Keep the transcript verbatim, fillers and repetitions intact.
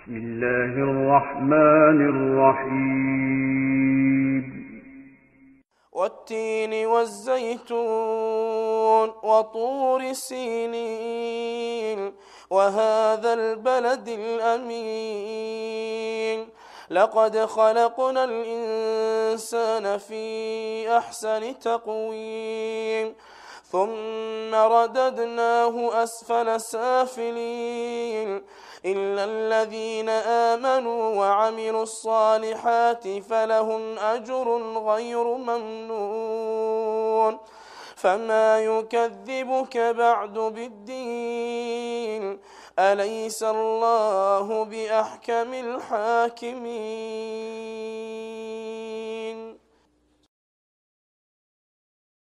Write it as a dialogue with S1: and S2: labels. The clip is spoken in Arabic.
S1: بسم الله الرحمن الرحيم
S2: والتين والزيتون وطور سينين وهذا البلد الأمين لقد خلقنا الإنسان في أحسن تقويم ثم رددناه أسفل سافلين إلا الذين آمنوا وعملوا الصالحات فلهم أجر غير ممنون فما يكذبك بعد بالدين أليس الله بأحكم الحاكمين.